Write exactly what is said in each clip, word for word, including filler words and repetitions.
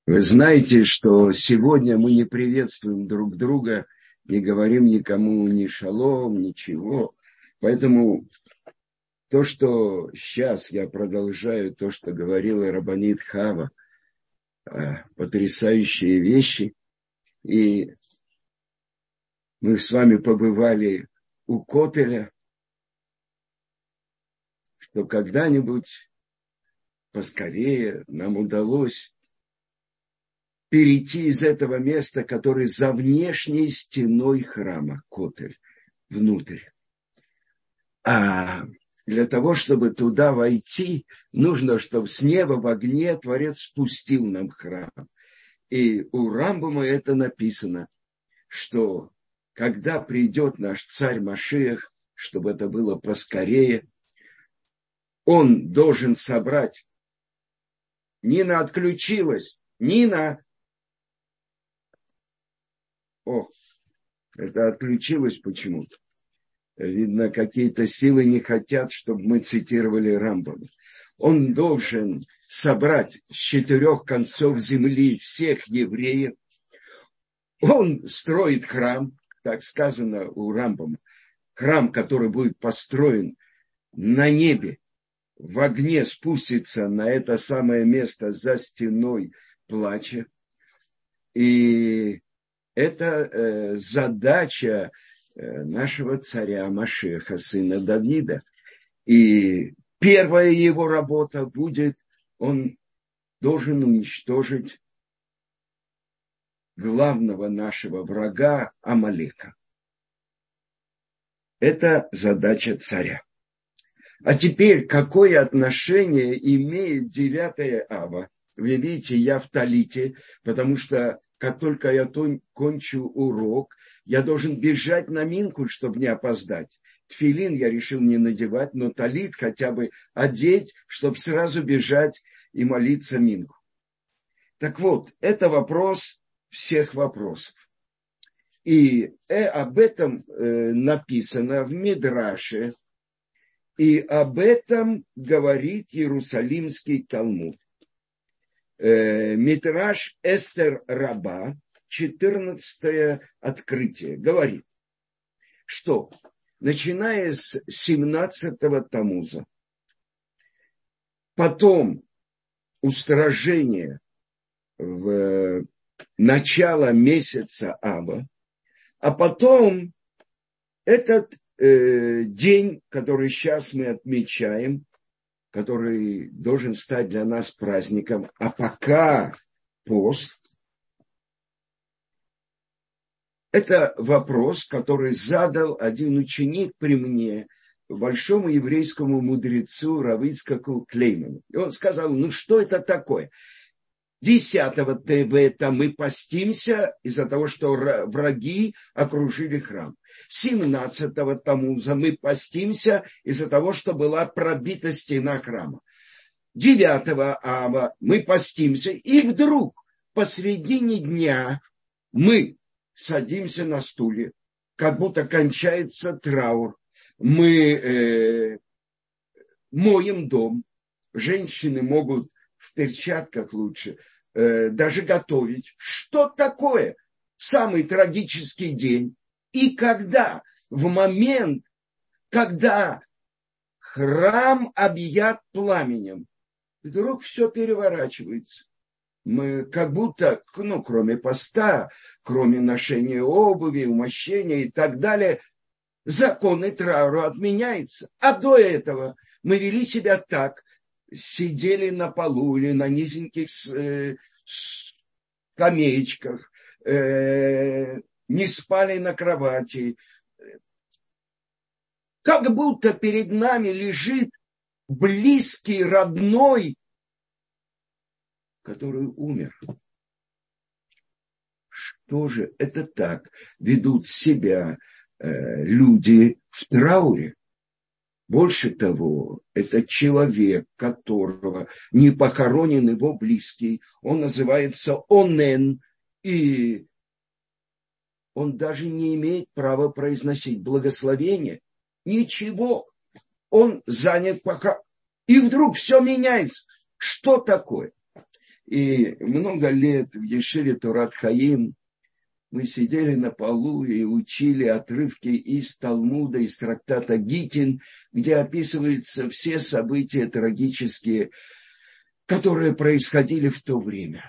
Вы знаете, что сегодня мы не приветствуем друг друга, не говорим никому ни шалом, ничего. Поэтому то, что сейчас я продолжаю, то, что говорила Рабанит Хава, потрясающие вещи. И мы с вами побывали у Котеля, что когда-нибудь поскорее нам удалось перейти из этого места, которое за внешней стеной храма, Котель, внутрь. А для того, чтобы туда войти, нужно, чтобы с неба в огне Творец спустил нам храм. И у Рамбама это написано, что когда придет наш царь Машиах, чтобы это было поскорее, он должен собрать. Нина отключилась. Нина! О, это отключилось почему-то. Видно, какие-то силы не хотят, чтобы мы цитировали Рамбама. Он должен собрать с четырех концов земли всех евреев. Он строит храм, так сказано у Рамбама. Храм, который будет построен на небе, в огне спустится на это самое место за стеной плача. И это э, задача э, нашего царя Машеха, сына Давида. И первая его работа будет, он должен уничтожить главного нашего врага Амалека. Это задача царя. А теперь, какое отношение имеет девятое ава? Вы видите, я в талите, потому что как только я кончу урок, я должен бежать на минку, чтобы не опоздать. Тфилин я решил не надевать, но талит хотя бы одеть, чтобы сразу бежать и молиться минку. Так вот, это вопрос всех вопросов. И э, об этом э, написано в Мидраше, и об этом говорит Иерусалимский Талмуд. Э, Мидраш Эстер Раба, четырнадцатое открытие, говорит, что начиная с семнадцатого Тамуза, потом устражение в начало месяца Аба, а потом этот э, день, который сейчас мы отмечаем, который должен стать для нас праздником, а пока пост, это вопрос, который задал один ученик при мне, большому еврейскому мудрецу Рав Ицхаку Клейману. И он сказал, ну что это такое? Десятого Тевета мы постимся из-за того, что враги окружили храм. Семнадцатого Тамуза мы постимся из-за того, что была пробита стена храма. Девятого Ава мы постимся, и вдруг посредине дня мы садимся на стуле, как будто кончается траур. Мы э, моем дом. Женщины могут в перчатках лучше, э, даже готовить. Что такое самый трагический день? И когда, в момент, когда храм объят пламенем, вдруг все переворачивается. Мы как будто, ну, кроме поста, кроме ношения обуви, умощения и так далее, законы траура отменяются. А до этого мы вели себя так, сидели на полу или на низеньких э, скамеечках, э, не спали на кровати. Как будто перед нами лежит близкий, родной, который умер. Что же это так ведут себя э, люди в трауре? Больше того, это человек, которого не похоронен его близкий, он называется Онен, и он даже не имеет права произносить благословение. Ничего. Он занят пока. И вдруг все меняется. Что такое? И много лет в Ешиве Торат Хаим мы сидели на полу и учили отрывки из Талмуда, из трактата Гитин, где описываются все события трагические, которые происходили в то время.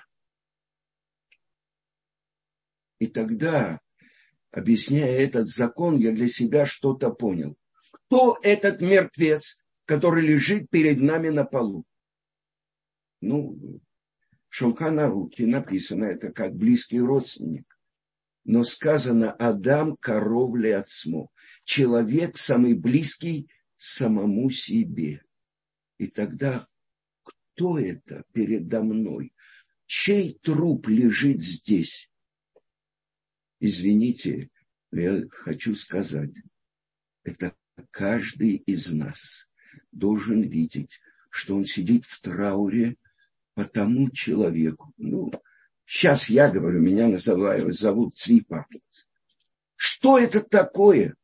И тогда, объясняя этот закон, я для себя что-то понял. Кто этот мертвец, который лежит перед нами на полу? Ну, Шулхан Арух написано, это как близкий родственник. Но сказано Адам каров леацмо. Человек самый близкий самому себе. И тогда кто это передо мной? Чей труп лежит здесь? Извините, я хочу сказать, это каждый из нас должен видеть, что он сидит в трауре по тому человеку. Ну, сейчас я говорю, меня называют, зовут Цви Паплиц. Что это такое?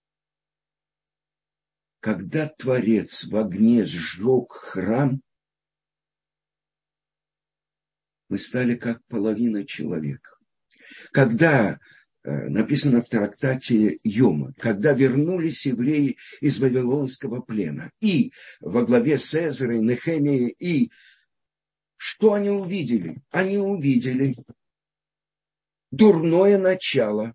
Когда Творец в огне сжег храм, мы стали как половина человека. Когда, написано в трактате Йома, когда вернулись евреи из Вавилонского плена, и во главе с Эзрой, Нехемией, и что они увидели? Они увидели дурное начало,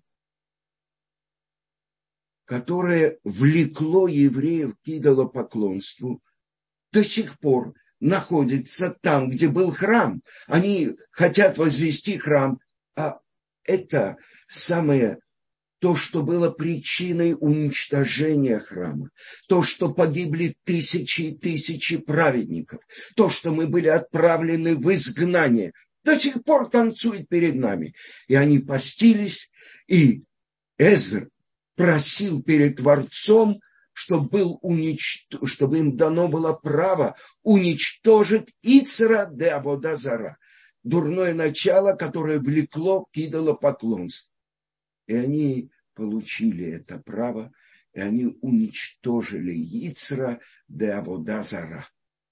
которое влекло евреев к идолопоклонству, до сих пор находится там, где был храм. Они хотят возвести храм, а это самое то, что было причиной уничтожения храма, то, что погибли тысячи и тысячи праведников, то, что мы были отправлены в изгнание, до сих пор танцует перед нами. И они постились, и Эзра просил перед Творцом, чтобы, был уничтож... чтобы им дано было право уничтожить Ицра де Авода Зара, дурное начало, которое влекло к идолопоклонству. И они получили это право, и они уничтожили Ицра де Авода Зара.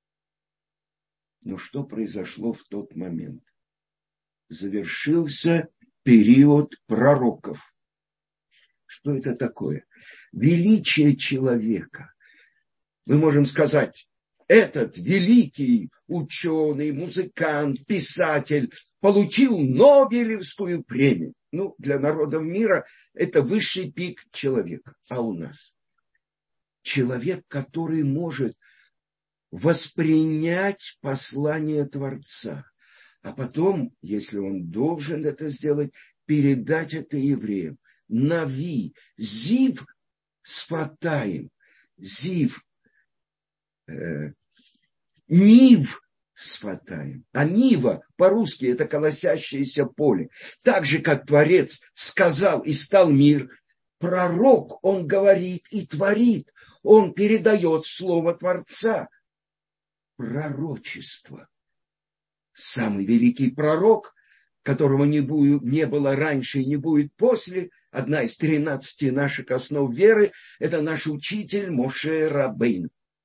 Но что произошло в тот момент? Завершился период пророков. Что это такое? Величие человека. Мы можем сказать, этот великий ученый, музыкант, писатель получил Нобелевскую премию. Ну, для народов мира это высший пик человека. А у нас? Человек, который может воспринять послание Творца, а потом, если он должен это сделать, передать это евреям. Нави, Зив Сфатаим, Зив, э, Нив Сфатаим. А Нива по-русски это колосящееся поле. Так же, как Творец сказал и стал мир, пророк, он говорит и творит, он передает слово Творца. Пророчество. Самый великий пророк, которого не, будет, не было раньше и не будет после, одна из тринадцати наших основ веры, это наш учитель Моше Рабейну.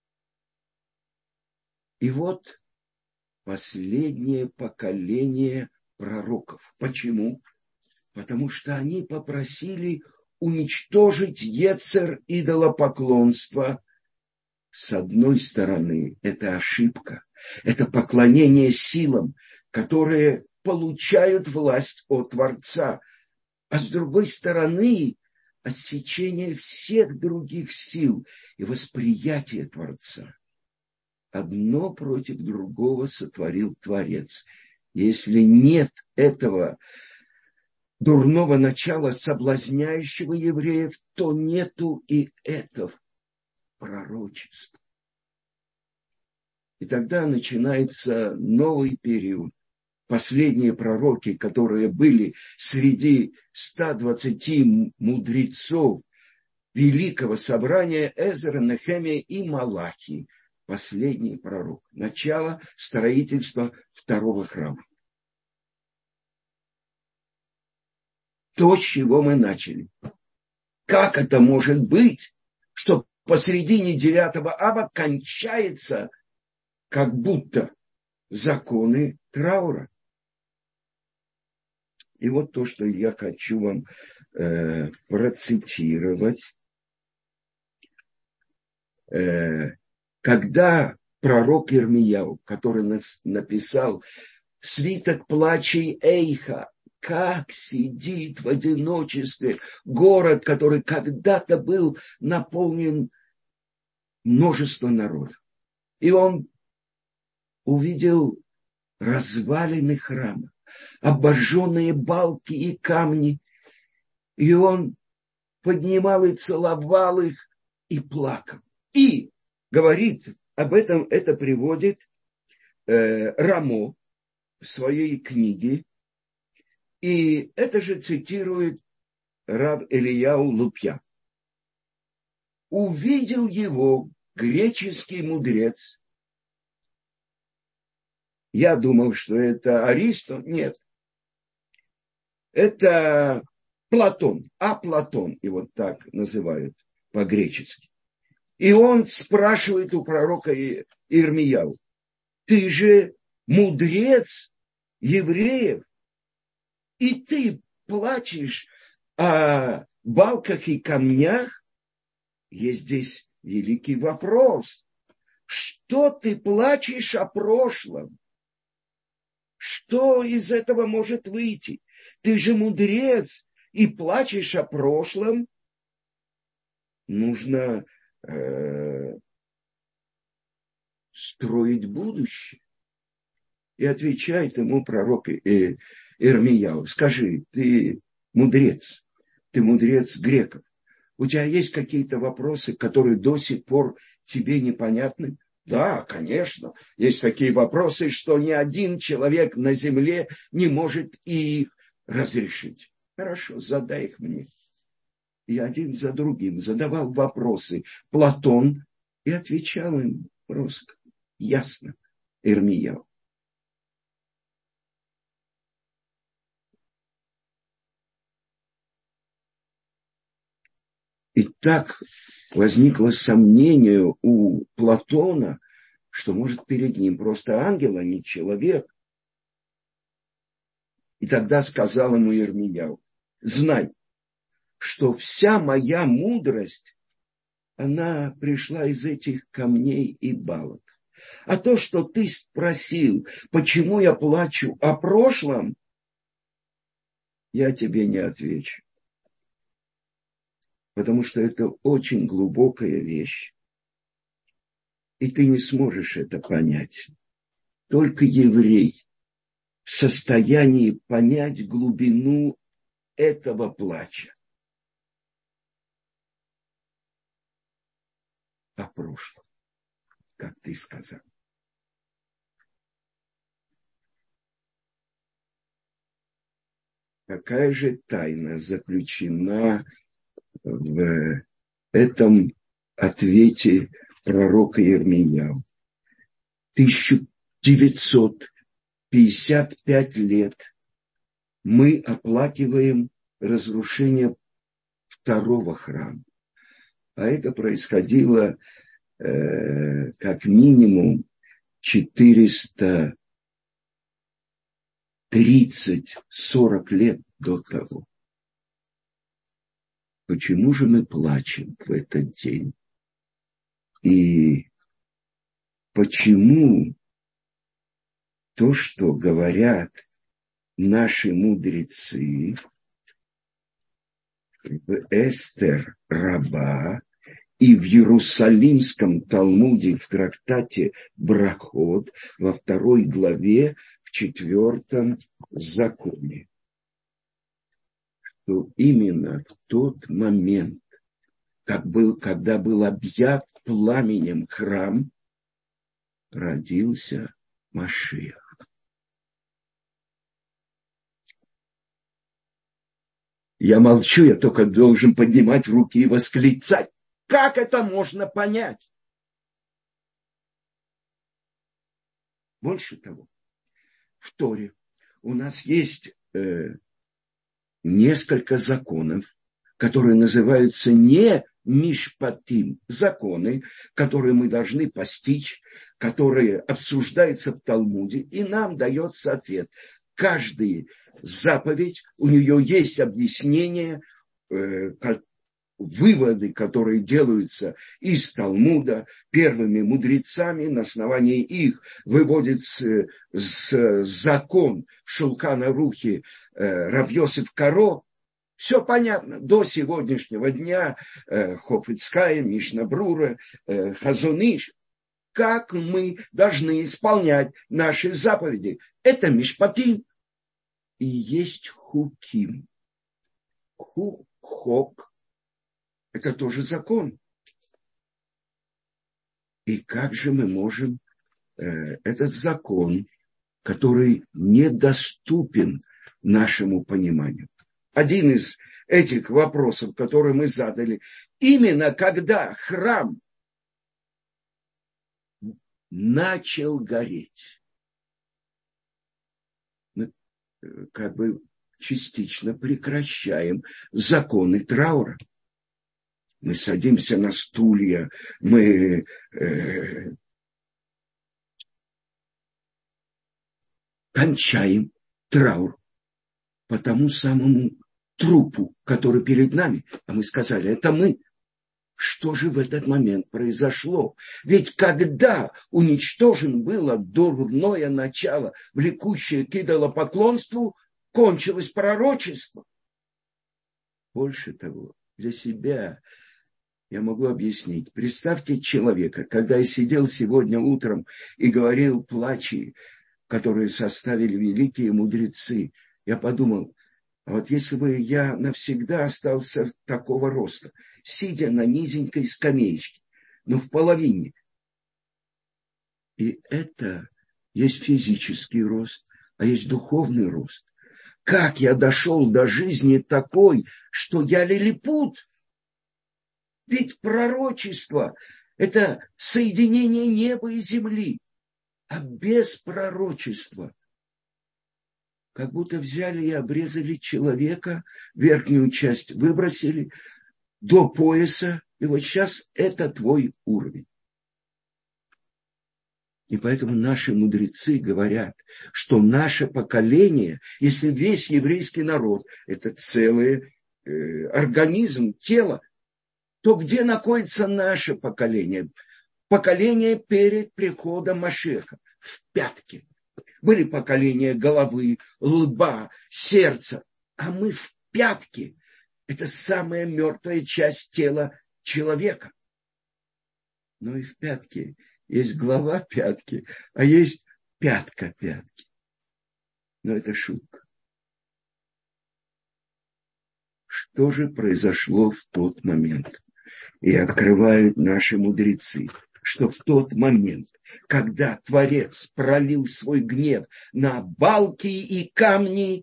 И вот последнее поколение пророков. Почему? Потому что они попросили уничтожить Ецер идолопоклонства. С одной стороны, это ошибка, это поклонение силам, которые получают власть от Творца. А с другой стороны, отсечение всех других сил и восприятие Творца. Одно против другого сотворил Творец. Если нет этого дурного начала, соблазняющего евреев, то нету и этого пророчества. И тогда начинается новый период. Последние пророки, которые были среди ста двадцати мудрецов великого собрания, Эзра, Нехемия и Малахи. Последний пророк. Начало строительства второго храма. То, с чего мы начали. Как это может быть, что посредине девятого ава кончается как будто законы траура. И вот то, что я хочу вам э, процитировать. Э, когда пророк Ирмияу, который нас написал «Свиток плачей Эйха», как сидит в одиночестве город, который когда-то был наполнен множеством народов. И он увидел развалины храма, обожженные балки и камни. И он поднимал и целовал их, и плакал. И говорит об этом, это приводит э, Рамо в своей книге. И это же цитирует рав Элияу Лупья. Увидел его греческий мудрец. Я думал, что это Аристо. Нет. Это Платон. А Платон его так называют по-гречески. И он спрашивает у пророка Ирмияу: ты же мудрец евреев, и ты плачешь о балках и камнях? Есть здесь великий вопрос. Что ты плачешь о прошлом? Что из этого может выйти? Ты же мудрец и плачешь о прошлом. Нужно э, строить будущее. И отвечает ему пророк э, Ирмияу: скажи, ты мудрец, ты мудрец греков. У тебя есть какие-то вопросы, которые до сих пор тебе непонятны? Да, конечно, есть такие вопросы, что ни один человек на земле не может их разрешить. Хорошо, задай их мне. И один за другим задавал вопросы Платон и отвечал им просто, ясно, Ирмияу. И так возникло сомнение у Платона, что, может, перед ним просто ангел, а не человек. И тогда сказал ему Ирмияу: знай, что вся моя мудрость, она пришла из этих камней и балок. А то, что ты спросил, почему я плачу о прошлом, я тебе не отвечу. Потому что это очень глубокая вещь. И ты не сможешь это понять. Только еврей в состоянии понять глубину этого плача о прошлом, как ты сказал. Какая же тайна заключена в этом ответе пророка Ирмияу? тысяча девятьсот пятьдесят пять лет мы оплакиваем разрушение второго храма. А это происходило э, как минимум четыреста тридцать - сорок лет до того. Почему же мы плачем в этот день? И почему то, что говорят наши мудрецы в Эстер Раба и в Иерусалимском Талмуде в трактате Брахот во второй главе в четвертом законе, что именно в тот момент, как был, когда был объят пламенем храм, родился Машиах. Я молчу, я только должен поднимать руки и восклицать. Как это можно понять? Больше того, в Торе у нас есть э, несколько законов, которые называются не мишпатим, законы, которые мы должны постичь, которое обсуждается в Талмуде, и нам дается ответ. Каждая заповедь, у нее есть объяснение, э, выводы, которые делаются из Талмуда первыми мудрецами, на основании их выводится с, закон в Шулхан Арухе э, Рав Йосеф Каро. Все понятно до сегодняшнего дня. э, Хофец Хаим, Мишна Брура, э, Хазон Иш. Как мы должны исполнять наши заповеди? Это мишпатим. И есть хуким. Ху-хок. Это тоже закон. И как же мы можем э, этот закон, который недоступен нашему пониманию? Один из этих вопросов, которые мы задали, именно когда храм начал гореть, мы как бы частично прекращаем законы траура. Мы садимся на стулья, мы э, кончаем траур по тому самому трупу, который перед нами. А мы сказали, это мы. Что же в этот момент произошло? Ведь когда уничтожен было дурное начало, влекущее к идолопоклонству, кончилось пророчество. Больше того, для себя я могу объяснить. Представьте человека, когда я сидел сегодня утром и говорил плачи, которые составили великие мудрецы, я подумал, а вот если бы я навсегда остался такого роста, сидя на низенькой скамеечке, но в половине. И это есть физический рост, а есть духовный рост. Как я дошел до жизни такой, что я лилипут? Ведь пророчество – это соединение неба и земли. А без пророчества как будто взяли и обрезали человека, верхнюю часть выбросили до пояса, и вот сейчас это твой уровень. И поэтому наши мудрецы говорят, что наше поколение, если весь еврейский народ – это целый э, организм, тело, то где находится наше поколение? Поколение перед приходом Машеха, в пятке. Были поколения головы, лба, сердца, а мы в пятке. Это самая мертвая часть тела человека. Но и в пятке есть глава пятки, а есть пятка пятки. Но это шутка. Что же произошло в тот момент? И открывают наши мудрецы, что в тот момент, когда Творец пролил свой гнев на балки и камни,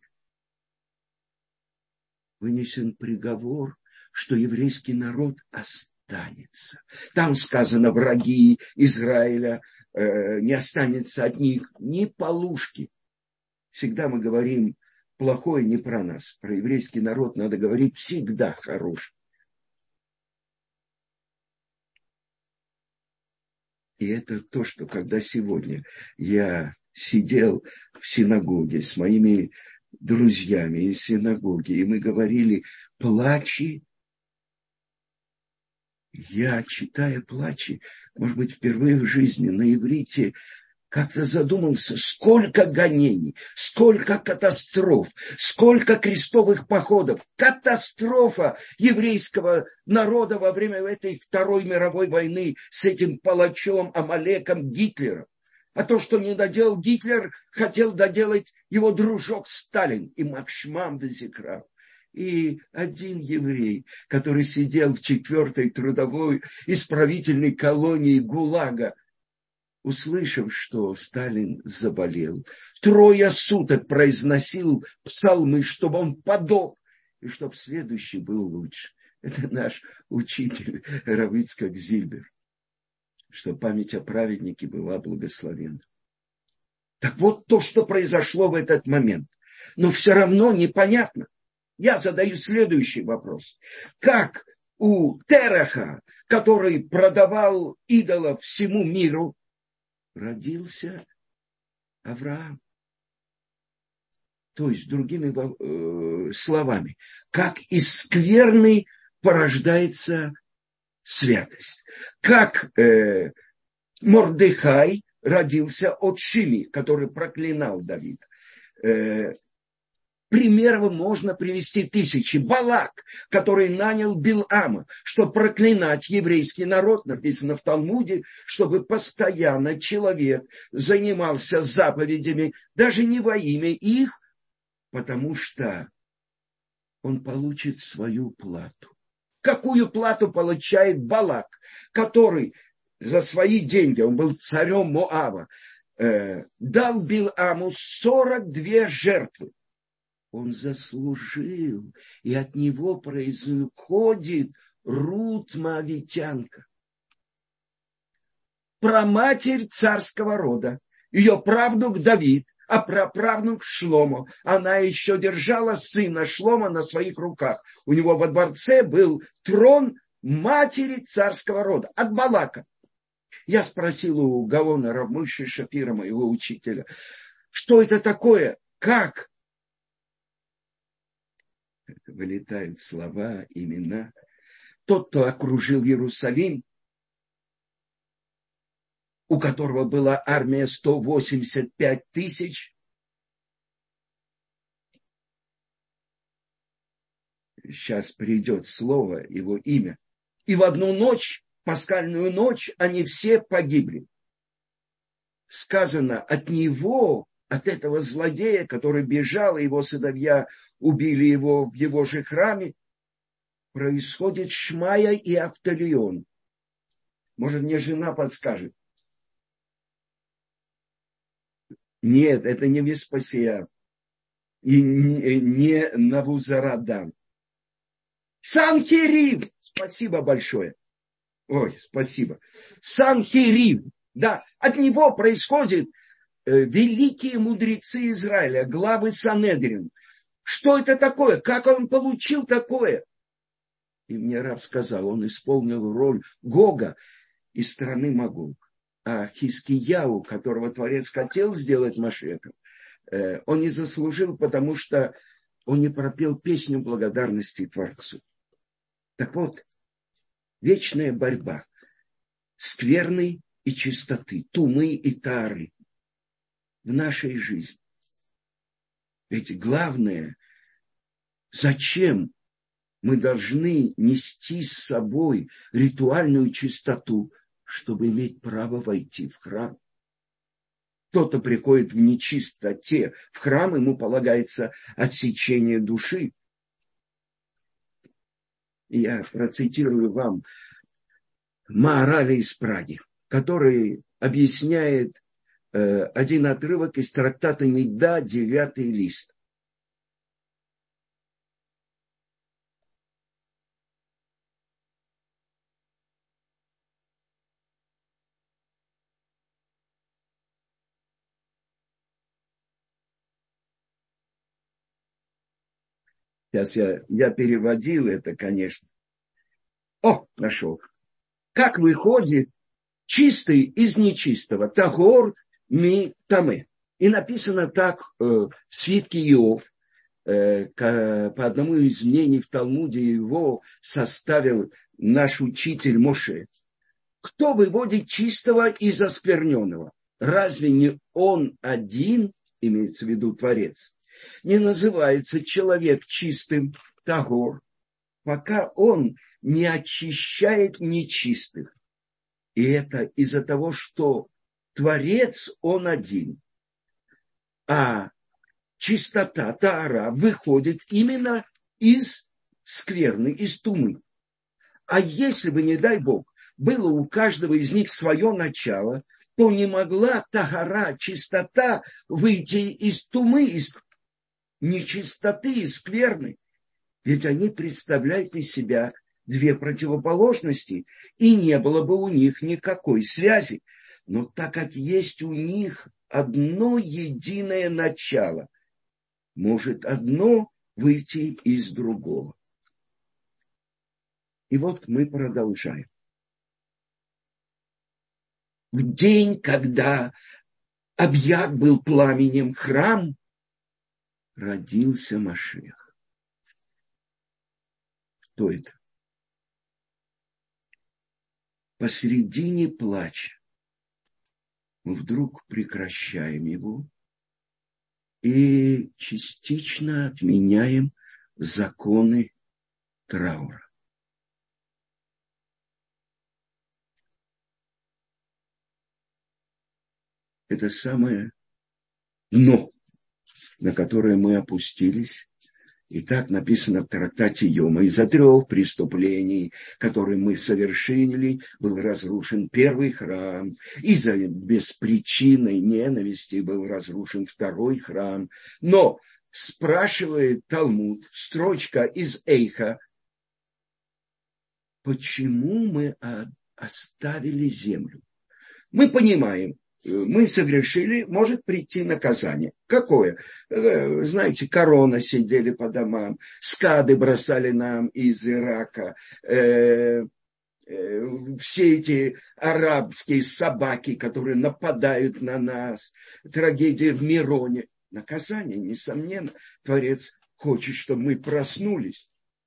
вынесен приговор, что еврейский народ останется. Там сказано, враги Израиля, э, не останется от них ни полушки. Всегда мы говорим плохое не про нас. Про еврейский народ надо говорить всегда хорошее. И это то, что когда сегодня я сидел в синагоге с моими друзьями из синагоги, и мы говорили «плачи», я, читая «плачи», может быть, впервые в жизни на иврите как-то задумался, сколько гонений, сколько катастроф, сколько крестовых походов. Катастрофа еврейского народа во время этой Второй мировой войны с этим палачом, Амалеком Гитлером. А то, что не доделал Гитлер, хотел доделать его дружок Сталин, и Махшмам Везикрав. И один еврей, который сидел в четвертой трудовой исправительной колонии ГУЛАГа, услышав, что Сталин заболел, трое суток произносил псалмы, чтобы он подох, и чтобы следующий был лучше. Это наш учитель Рав Ицхак Зильбер, что память о праведнике была благословенна. Так вот то, что произошло в этот момент. Но все равно непонятно. Я задаю следующий вопрос. Как у Тераха, который продавал идолов всему миру, родился Авраам. То есть, другими э, словами, как из скверны порождается святость. Как э, Мордехай родился от Шими, который проклинал Давида. Э, примеров можно привести тысячи. Балак, который нанял Билама, чтобы проклинать еврейский народ, написано в Талмуде, чтобы постоянно человек занимался заповедями, даже не во имя их, потому что он получит свою плату. Какую плату получает Балак, который за свои деньги, он был царем Моава, э, дал Биламу сорок две жертвы. Он заслужил, и от него происходит Рут Моавитянка. Праматерь царского рода, ее правнук Давид, а праправнук Шломо. Она еще держала сына Шломо на своих руках. У него во дворце был трон матери царского рода, от Балака. Я спросил у Гаона Рав Мойши Шапира, моего учителя, что это такое, как? Вылетают слова, имена. Тот, кто окружил Иерусалим, у которого была армия сто восемьдесят пять тысяч. Сейчас придет слово, его имя. И в одну ночь, пасхальную ночь, они все погибли. Сказано, от него, от этого злодея, который бежал, и его сыновья убили его в его же храме, происходит Шмая и Автолион. Может, мне жена подскажет? Нет, это не Веспасия и не, не Навузарадан. Санхерив! Спасибо большое. Ой, спасибо. Санхерив. Да, от него происходят э, великие мудрецы Израиля, главы Санедрин. Что это такое? Как он получил такое? И мне Рав сказал, он исполнил роль Гога из страны Магог. А Хискияу, которого Творец хотел сделать Машехом, он не заслужил, потому что он не пропел песню благодарности Творцу. Так вот, вечная борьба скверны и чистоты, тумы и тары в нашей жизни. Ведь главное, зачем мы должны нести с собой ритуальную чистоту, чтобы иметь право войти в храм. Кто-то приходит в нечистоте в храм, ему полагается отсечение души. И я процитирую вам Маараля из Праги, который объясняет э, один отрывок из трактата Мида, девятый лист. Сейчас я, я переводил это, конечно. О, нашел. Как выходит чистый из нечистого? Тагор ми таме. И написано так э, в свитке Иов. Э, к, по одному из мнений в Талмуде его составил наш учитель Моше. Кто выводит чистого из оскверненного? Разве не он один, имеется в виду Творец? Не называется человек чистым, тагор, пока он не очищает нечистых. И это из-за того, что Творец он один. А чистота, таара, выходит именно из скверны, из тумы. А если бы, не дай Бог, было у каждого из них свое начало, то не могла тагара, чистота, выйти из тумы, из нечистоты и скверны. Ведь они представляют из себя две противоположности, и не было бы у них никакой связи. Но так как есть у них одно единое начало, может одно выйти из другого. И вот мы продолжаем. в день, когда объят был пламенем храм, родился Машиах. Что это? Посередине плача мы вдруг прекращаем его и частично отменяем законы траура. Это самое дно, на которое мы опустились. И так написано в трактате Йома. Из-за трех преступлений, которые мы совершили, был разрушен первый храм. Из-за беспричинной ненависти был разрушен второй храм. Но спрашивает Талмуд, строчка из Эйха, почему мы оставили землю? Мы понимаем, мы согрешили, может прийти наказание. Какое? Знаете, корона сидели по домам, скады бросали нам из Ирака, э, э, все эти арабские собаки, которые нападают на нас, трагедия в Мироне. Наказание, несомненно. Творец хочет, чтобы мы проснулись.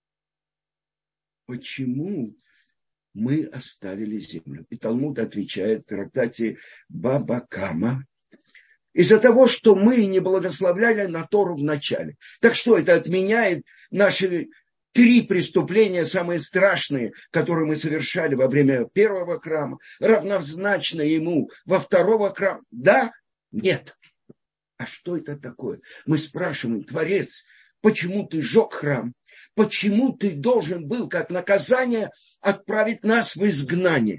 Почему мы оставили землю? И Талмуд отвечает в трактате Баба Кама. Из-за того, что мы не благословляли на Тору в начале. Так что это отменяет наши три преступления, самые страшные, которые мы совершали во время первого храма, равнозначно ему во второго храма? Да? Нет. А что это такое? Мы спрашиваем, Творец, почему ты сжег храм? Почему ты должен был, как наказание, отправить нас в изгнание?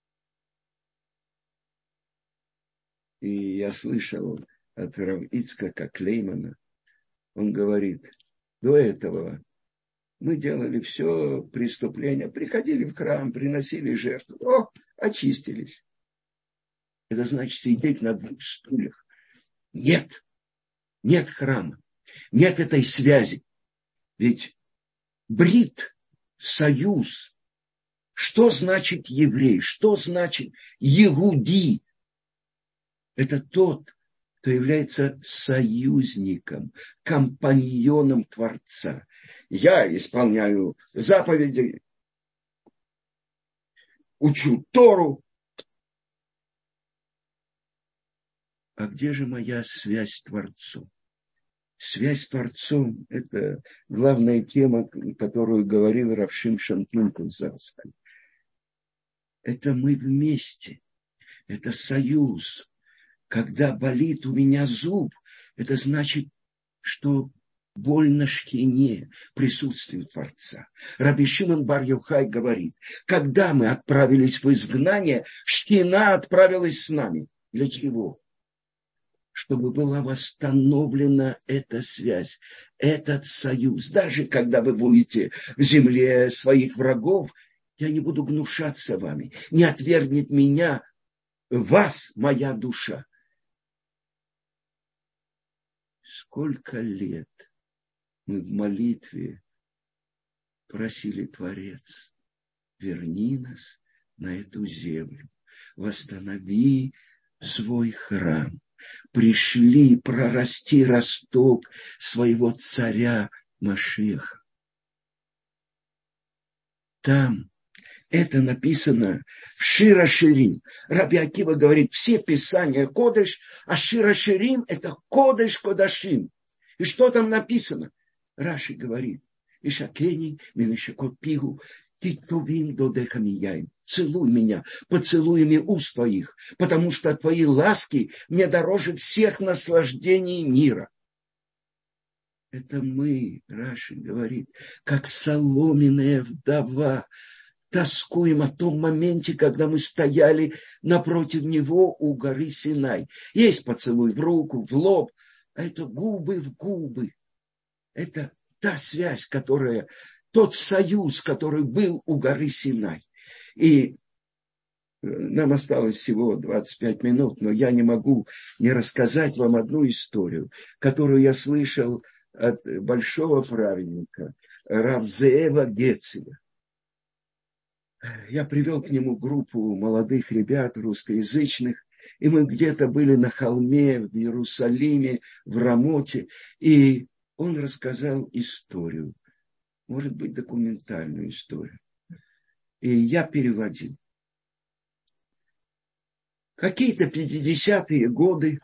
И я слышал от рав Ицхака Клеймана, он говорит, до этого мы делали все преступления, приходили в храм, приносили жертву, о, очистились. Это значит сидеть на двух стульях. Нет, нет храма, нет этой связи. Ведь брит, союз, что значит еврей, что значит иуди? Это тот, кто является союзником, компаньоном Творца. Я исполняю заповеди, учу Тору. А где же моя связь с Творцом? Связь с Творцом – это главная тема, которую говорил рав Шимшон Пинкус-Зальцман. Это мы вместе, это союз. Когда болит у меня зуб, это значит, что больно шхине, присутствию Творца. Раби Шимон бар Йохай говорит, когда мы отправились в изгнание, шхина отправилась с нами. Для чего? Чтобы была восстановлена эта связь, этот союз. Даже когда вы будете в земле своих врагов, я не буду гнушаться вами. Не отвергнет меня, вас, моя душа. Сколько лет мы в молитве просили Творец, верни нас на эту землю, восстанови свой храм. Пришли прорасти росток своего царя Машиаха. Там это написано в Шир ха-Ширим. Раби Акива говорит, все писания кодеш, а Шир ха-Ширим это кодеш кодашим. И что там написано? Раши говорит, Ишакени минешакот пигу, титувим додехами яйм. Целуй меня поцелуями уст твоих, потому что твои ласки мне дороже всех наслаждений мира. Это мы, Раши говорит, как соломенная вдова, тоскуем о том моменте, когда мы стояли напротив него у горы Синай. Есть поцелуй в руку, в лоб, а это губы в губы. Это та связь, которая, тот союз, который был у горы Синай. И нам осталось всего двадцать пять минут, но я не могу не рассказать вам одну историю, которую я слышал от большого праведника, рав Зеэва Гецеля. я привел к нему группу молодых ребят русскоязычных, и мы где-то были на холме в Иерусалиме, в Рамоте, и он рассказал историю, может быть, документальную историю. И я переводил. Какие-то пятидесятые годы,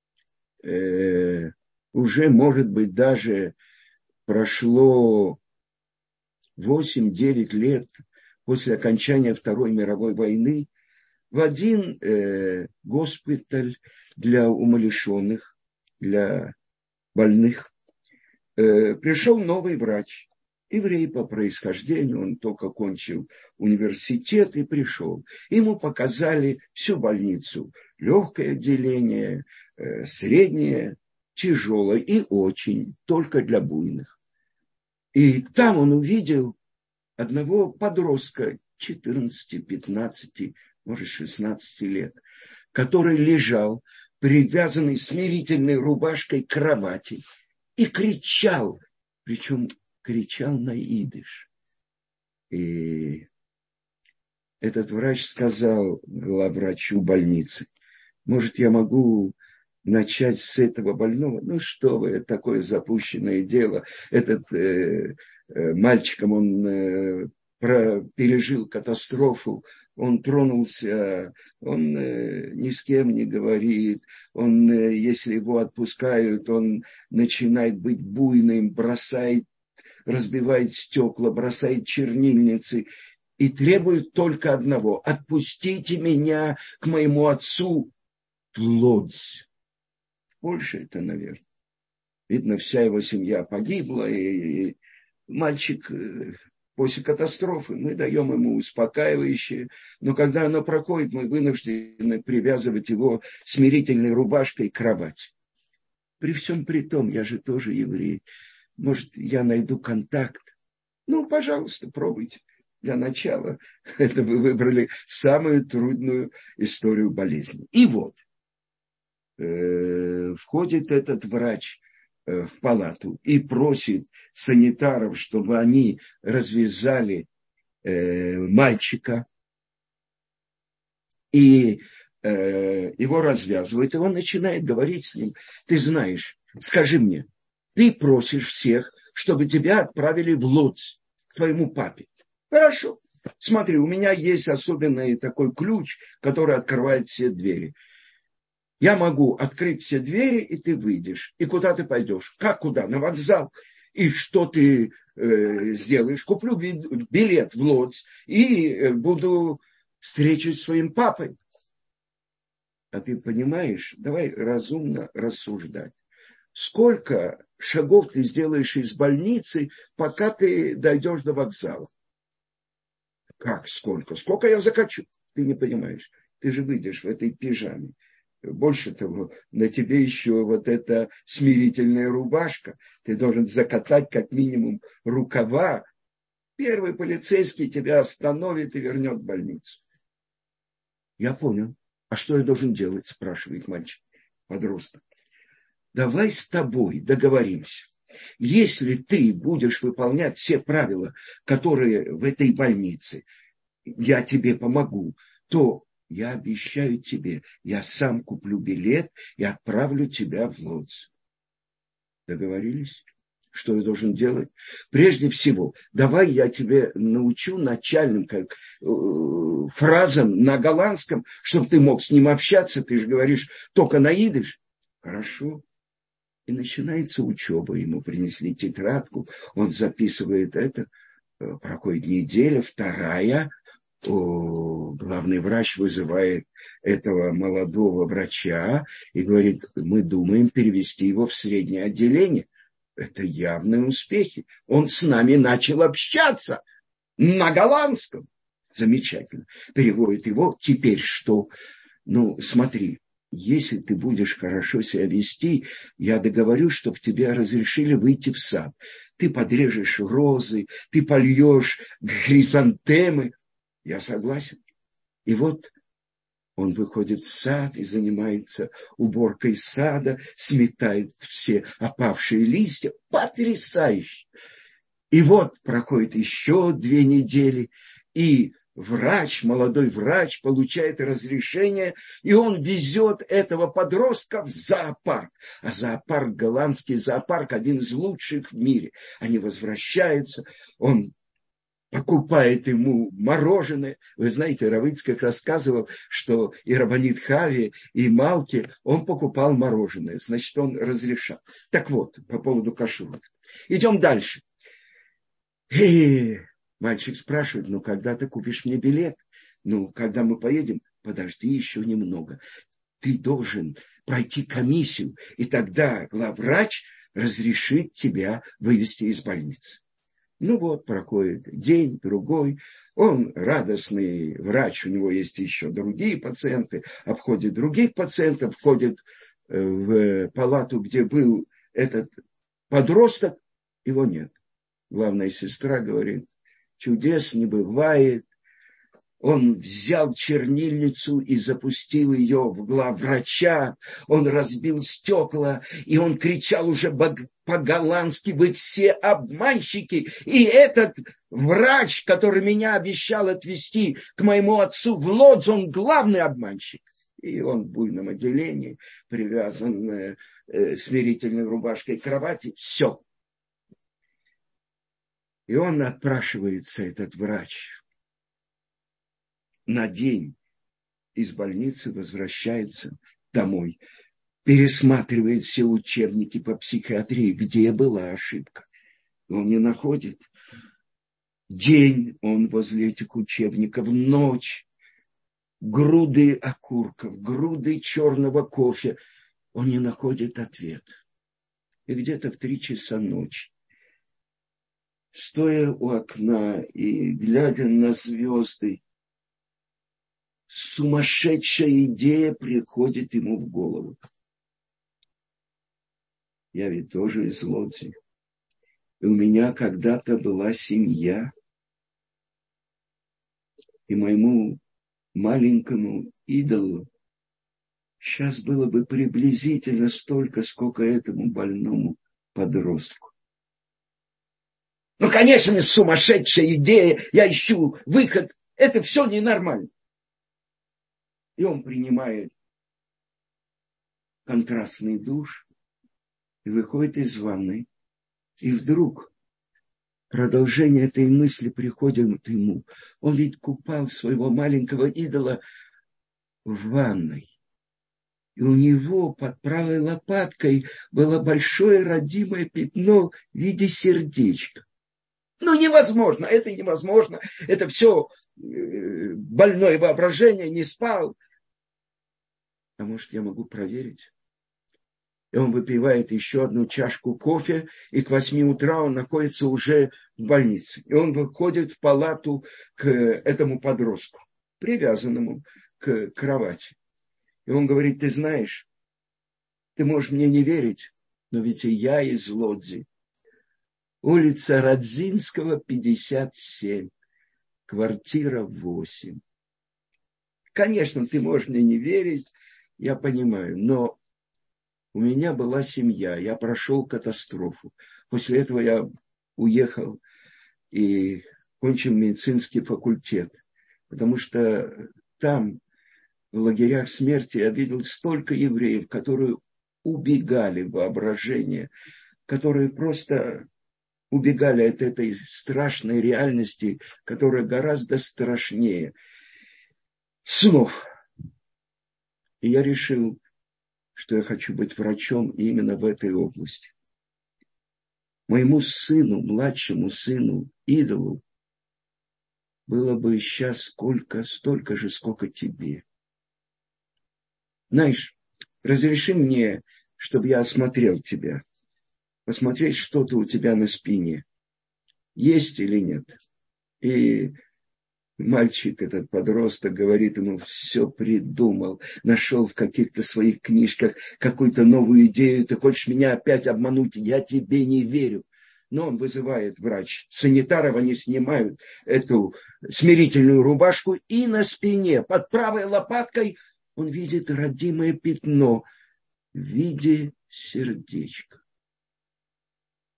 э, уже, может быть, даже прошло восемь-девять лет после окончания Второй мировой войны, в один э, госпиталь для умалишенных, для больных, э, пришел новый врач. Еврей по происхождению, он только кончил университет и пришел. Ему показали всю больницу. Легкое отделение, э, среднее, тяжелое и очень, только для буйных. И там он увидел одного подростка четырнадцати, пятнадцати, может, шестнадцати лет, который лежал, привязанный смирительной рубашкой к кровати, и кричал, причем кричал на идиш. И этот врач сказал главврачу больницы: может, я могу начать с этого больного? Ну что вы, такое запущенное дело. Этот э, э, мальчиком, он э, про, пережил катастрофу, он тронулся, он э, ни с кем не говорит, он, э, если его отпускают, он начинает быть буйным, бросает, разбивает стекла, бросает чернильницы и требует только одного: отпустите меня к моему отцу в Лодзь. Больше это, наверное. Видно, вся его семья погибла, и, и мальчик после катастрофы, мы даем ему успокаивающее, но когда оно проходит, мы вынуждены привязывать его смирительной рубашкой к кровати. При всем при том, я же тоже еврей. Может, я найду контакт? Ну, пожалуйста, пробуйте. Для начала это вы выбрали самую трудную историю болезни. И вот, э, входит этот врач э, в палату и просит санитаров, чтобы они развязали э, мальчика. И э, его развязывают, и он начинает говорить с ним: ты знаешь, скажи мне, ты просишь всех, чтобы тебя отправили в Лодзь, к твоему папе. Хорошо. Смотри, у меня есть особенный такой ключ, который открывает все двери. Я могу открыть все двери, и ты выйдешь. И куда ты пойдешь? Как куда? На вокзал. И что ты э, сделаешь? Куплю билет в Лодзь и э, буду встречусь с своим папой. А ты понимаешь, давай разумно рассуждать. Сколько шагов ты сделаешь из больницы, пока ты дойдешь до вокзала? Как сколько? Сколько я закачу? Ты не понимаешь. Ты же выйдешь в этой пижаме. Больше того, на тебе еще вот эта смирительная рубашка. Ты должен закатать как минимум рукава. Первый полицейский тебя остановит и вернет в больницу. Я понял. А что я должен делать? Спрашивает мальчик, подросток. Давай с тобой договоримся. Если ты будешь выполнять все правила, которые в этой больнице, я тебе помогу, то я обещаю тебе, я сам куплю билет и отправлю тебя в Лодзь. Договорились? Что я должен делать? Прежде всего, давай я тебе научу начальным как, э, фразам на голландском, чтобы ты мог с ним общаться. Ты же говоришь только на идиш. Хорошо. И начинается учеба. Ему принесли тетрадку, он записывает это. Проходит неделя, вторая. О, главный врач вызывает этого молодого врача и говорит: мы думаем перевести его в среднее отделение. Это явные успехи. Он с нами начал общаться на голландском. Замечательно. Переводит его. Теперь что? Ну, смотри. Если ты будешь хорошо себя вести, я договорюсь, чтобы тебе разрешили выйти в сад. Ты подрежешь розы, ты польешь хризантемы. Я согласен. И вот он выходит в сад и занимается уборкой сада, сметает все опавшие листья. Потрясающе! И вот проходит еще две недели, и врач, молодой врач, получает разрешение, и он везет этого подростка в зоопарк. А зоопарк, голландский зоопарк, один из лучших в мире. Они возвращаются, он покупает ему мороженое. Вы знаете, Равицкак рассказывал, что и Рабанит Хави, и Малки, он покупал мороженое. Значит, он разрешал. Так вот, по поводу кашрута. Идем дальше. И мальчик спрашивает, ну, когда ты купишь мне билет? Ну, когда мы поедем? Подожди еще немного. Ты должен пройти комиссию, и тогда главврач разрешит тебя вывести из больницы. Ну вот, проходит день, другой. Он радостный врач, у него есть еще другие пациенты, обходит других пациентов, входит в палату, где был этот подросток, его нет. Главная сестра говорит, чудес не бывает. Он взял чернильницу и запустил ее в главврача. Он разбил стекла, и он кричал уже по-голландски: вы все обманщики. И этот врач, который меня обещал отвезти к моему отцу в Лодз, он главный обманщик. И он в буйном отделении, привязан э, смирительной рубашкой к кровати. Все. И он отпрашивается, этот врач, на день из больницы, возвращается домой, пересматривает все учебники по психиатрии, где была ошибка. Он не находит. День он возле этих учебников, ночь, груды окурков, груды черного кофе. Он не находит ответ. И где-то в три часа ночи, стоя у окна и глядя на звезды, сумасшедшая идея приходит ему в голову. Я ведь тоже из Лодзи. И у меня когда-то была семья. И моему маленькому идолу сейчас было бы приблизительно столько, сколько этому больному подростку. Ну, конечно, сумасшедшая идея. Я ищу выход. Это все ненормально. И он принимает контрастный душ и выходит из ванны. И вдруг продолжение этой мысли приходит ему. Он ведь купал своего маленького идола в ванной. И у него под правой лопаткой было большое родимое пятно в виде сердечка. Ну, невозможно, это невозможно. Это все больное воображение, не спал. А может, я могу проверить? И он выпивает еще одну чашку кофе, и к восьми утра он находится уже в больнице. И он выходит в палату к этому подростку, привязанному к кровати. И он говорит: ты знаешь, ты можешь мне не верить, но ведь и я из Лодзи. Улица Радзинского, пятьдесят семь, квартира восемь. Конечно, ты можешь мне не верить, я понимаю, но у меня была семья, я прошел катастрофу. После этого я уехал и кончил медицинский факультет, потому что там, в лагерях смерти, я видел столько евреев, которые убегали в воображение, которые просто убегали от этой страшной реальности, которая гораздо страшнее снов. И я решил, что я хочу быть врачом именно в этой области. Моему сыну, младшему сыну, идолу, было бы сейчас сколько, столько же, сколько тебе. Знаешь, разреши мне, чтобы я осмотрел тебя, посмотреть что-то у тебя на спине, есть или нет. И мальчик, этот подросток, говорит ему: все придумал, нашел в каких-то своих книжках какую-то новую идею, ты хочешь меня опять обмануть, я тебе не верю. Но он вызывает врач санитаров, они снимают эту смирительную рубашку, и на спине, под правой лопаткой, он видит родимое пятно в виде сердечка.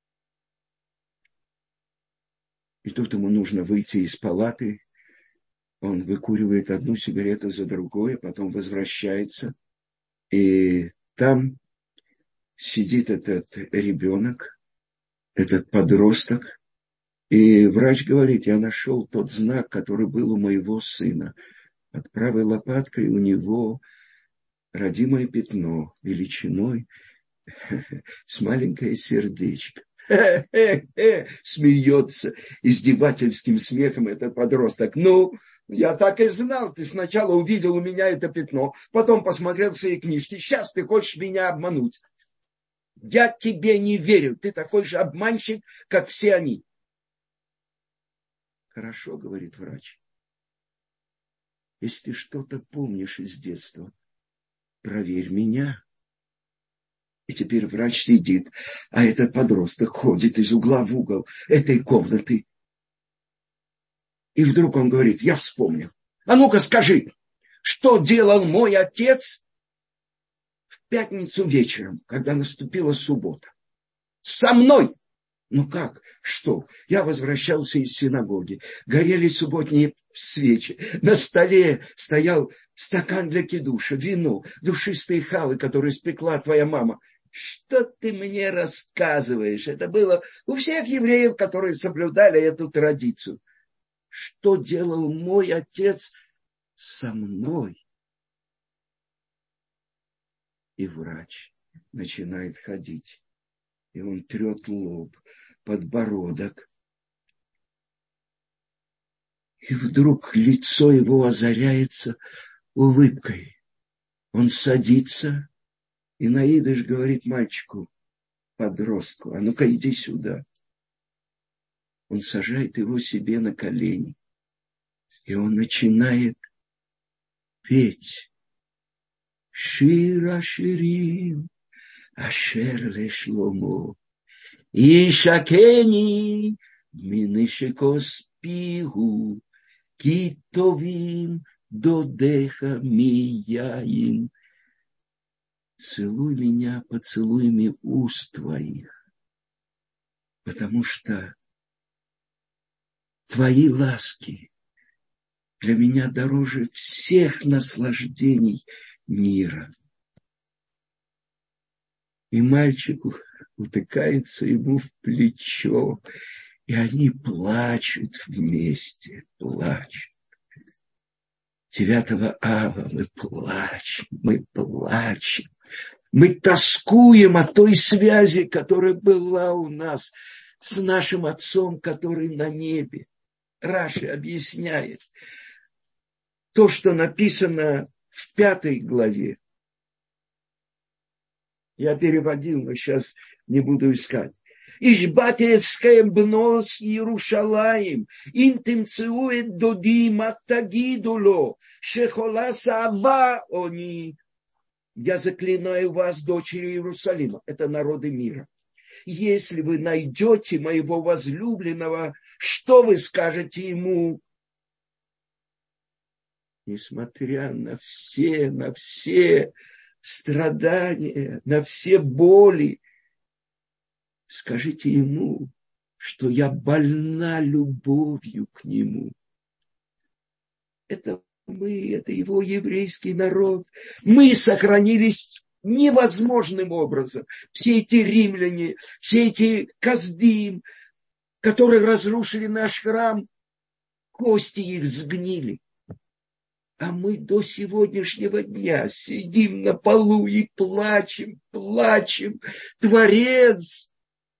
И тут ему нужно выйти из палаты Он выкуривает одну сигарету за другой, потом возвращается. И там сидит этот ребенок, этот подросток. И врач говорит, я нашел тот знак, который был у моего сына. Под правой лопаткой у него родимое пятно величиной с маленькое сердечко. Смеется издевательским смехом этот подросток. Ну, я так и знал. Ты сначала увидел у меня это пятно, потом посмотрел свои книжки. Сейчас ты хочешь меня обмануть. Я тебе не верю. Ты такой же обманщик, как все они. Хорошо, говорит врач. Если ты что-то помнишь из детства, проверь меня. И теперь врач сидит, а этот подросток ходит из угла в угол этой комнаты. И вдруг он говорит, я вспомнил. А ну-ка скажи, что делал мой отец в пятницу вечером, когда наступила суббота? Со мной! Ну как? Что? Я возвращался из синагоги. Горели субботние свечи. На столе стоял стакан для кидуша, вино, душистые хавы, которые испекла твоя мама. Что ты мне рассказываешь? Это было у всех евреев, которые соблюдали эту традицию. Что делал мой отец со мной? И врач начинает ходить. И он трет лоб, подбородок. И вдруг лицо его озаряется улыбкой. Он садится и на идыш говорит мальчику, подростку, а ну-ка иди сюда. Он сажает его себе на колени. И он начинает петь. Шира ширим, ашер лешломо. Ишакени, минишекос пигу, китовим додеха мияин. Целуй меня поцелуями уст твоих, потому что твои ласки для меня дороже всех наслаждений мира. И мальчик утыкается ему в плечо, и они плачут вместе, плачут. девятого ава мы плачем, мы плачем. Мы тоскуем о той связи, которая была у нас с нашим отцом, который на небе. Раши объясняет то, что написано в пятой главе. Я переводил, но сейчас не буду искать. Ишбати эскем бнос Иерушалаим, им тимцует додим аттагидуло, шехола саава они. Я заклинаю вас, дочери Иерусалима. Это народы мира. Если вы найдете моего возлюбленного, что вы скажете ему? Несмотря на все, на все страдания, на все боли, скажите ему, что я больна любовью к нему. Это мы, это его еврейский народ. Мы сохранились невозможным образом. Все эти римляне, все эти каздим, которые разрушили наш храм, кости их сгнили. А мы до сегодняшнего дня сидим на полу и плачем, плачем. Творец!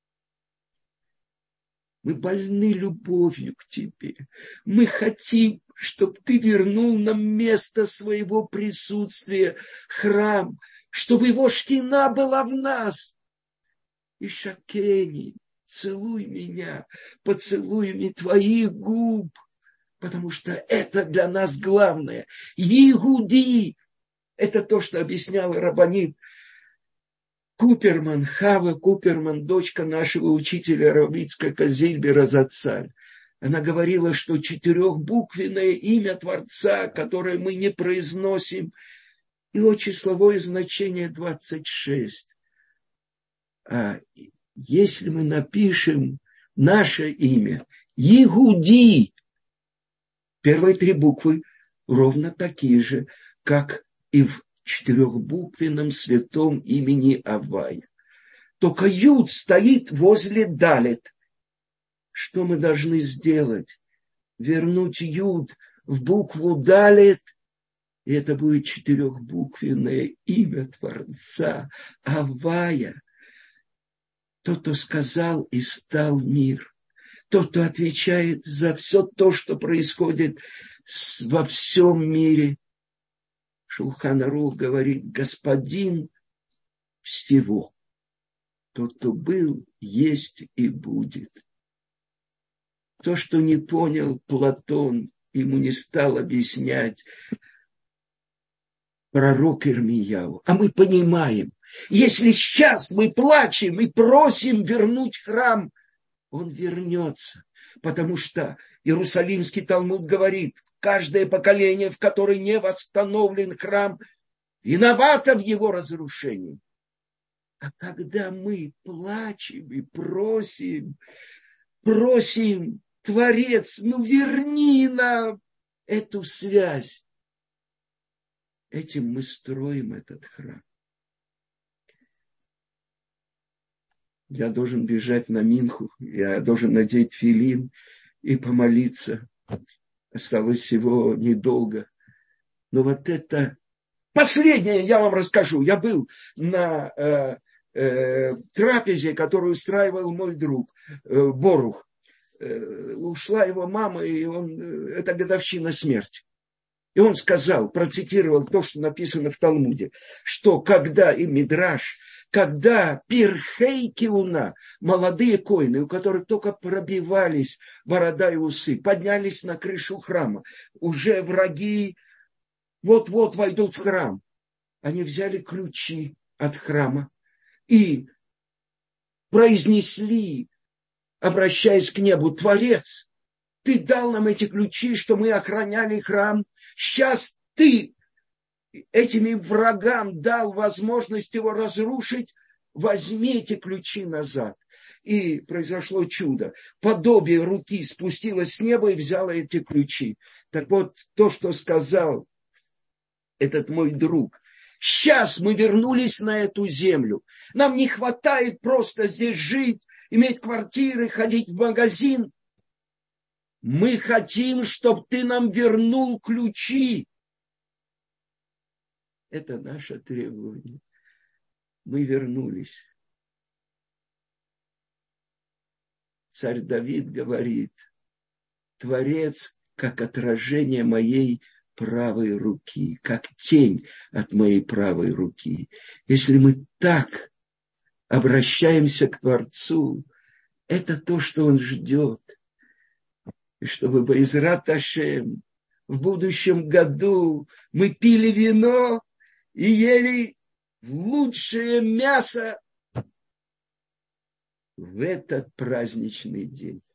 Мы больны любовью к тебе. Мы хотим, чтобы ты вернул нам место своего присутствия, храм, чтобы его шхина была в нас. И шакени, целуй меня поцелуями твоих губ, потому что это для нас главное. Иуди, это то, что объяснял раббанит Куперман, Хава Куперман, дочка нашего учителя Рав Ицхака Зильбера Зацаль. Она говорила, что четырехбуквенное имя Творца, которое мы не произносим, его числовое значение двадцать шесть. А если мы напишем наше имя, Иуди, Первые три буквы ровно такие же, как и в четырехбуквенном святом имени Авая. Только Юд стоит возле Далет. Что мы должны сделать? Вернуть Юд в букву Далет, и это будет четырехбуквенное имя Творца Авая. Тот, кто сказал и стал мир. Тот, кто отвечает за все то, что происходит во всем мире. Шулхан Арух говорит: господин всего. Тот, кто был, есть и будет. То, что не понял Платон, ему не стал объяснять пророк Ирмияу. А мы понимаем, если сейчас мы плачем и просим вернуть храм, он вернется. Потому что Иерусалимский Талмуд говорит, каждое поколение, в которое не восстановлен храм, виновато в его разрушении. А когда мы плачем и просим, просим, Творец, ну верни нам эту связь. Этим мы строим этот храм. Я должен бежать на Минху, я должен надеть тфилин и помолиться. Осталось всего недолго. Но вот это последнее я вам расскажу. Я был на э, э, трапезе, которую устраивал мой друг э, Борух. Э, ушла его мама, и он, э, это годовщина смерти. И он сказал, процитировал то, что написано в Талмуде, что когда и Мидраш, когда Пирхей Киуна, молодые коины, у которых только пробивались борода и усы, поднялись на крышу храма, уже враги вот-вот войдут в храм. Они взяли ключи от храма и произнесли, обращаясь к небу: Творец, ты дал нам эти ключи, что мы охраняли храм. Сейчас ты этими врагам дал возможность его разрушить. Возьми эти ключи назад. И произошло чудо. Подобие руки спустилось с неба и взяло эти ключи. Так вот, то, что сказал этот мой друг. Сейчас мы вернулись на эту землю. Нам не хватает просто здесь жить, иметь квартиры, ходить в магазин. Мы хотим, чтобы ты нам вернул ключи. Это наше требование. Мы вернулись. Царь Давид говорит: Творец, как отражение моей правой руки, как тень от моей правой руки. Если мы так обращаемся к Творцу, это то, что Он ждет. И чтобы Бе'эзрат Ашем в будущем году мы пили вино и ели лучшее мясо в этот праздничный день.